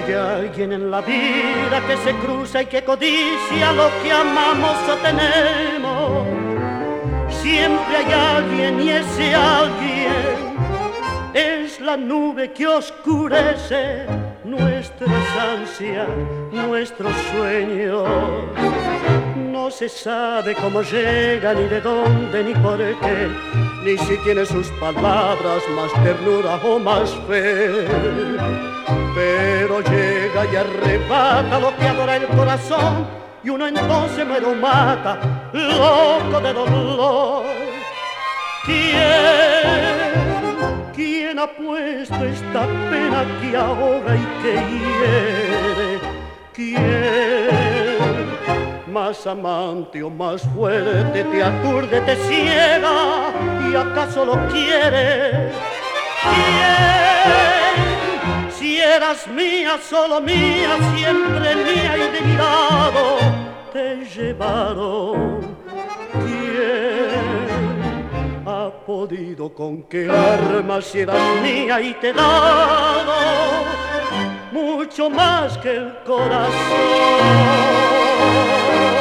hay alguien en la vida que se cruza y que codicia lo que amamos o tenemos. Siempre hay alguien y ese alguien es la nube que oscurece nuestras ansias, nuestros sueños. No se sabe cómo llega, ni de dónde, ni por qué, ni si tiene sus palabras más ternura o más fe. Pero llega y arrebata lo que adora el corazón, y uno entonces me lo mata, loco de dolor. ¿Quién ha puesto esta pena que ahoga y que hiere? ¿Quién, más amante o más fuerte, te aturde, te ciega y acaso lo quiere? ¿Quién, si eras mía, solo mía, siempre mía y de mi lado te llevaron? ¿Quién ha podido con qué armas si eras mía y te he dado mucho más que el corazón?